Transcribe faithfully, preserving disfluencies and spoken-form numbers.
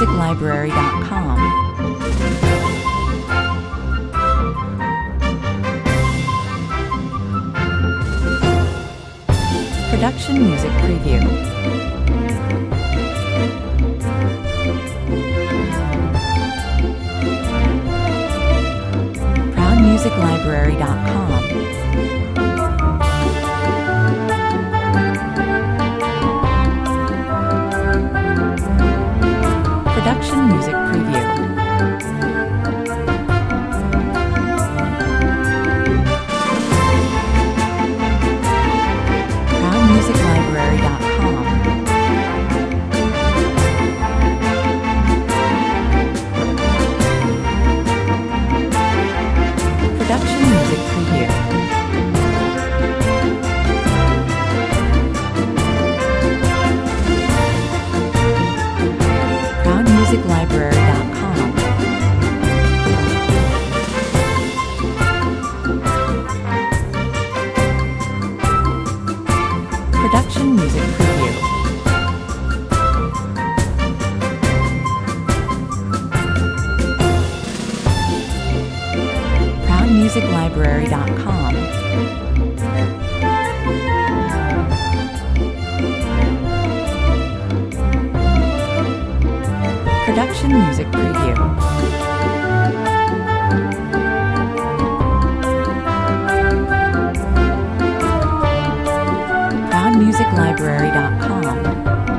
music library dot com. Production Music Preview. proud music library dot com. Production Music Preview. proud music library dot com. Production Music Preview. proud music library dot com. Production Music Preview. proud music library dot com. Production Music Preview. proud music library dot com.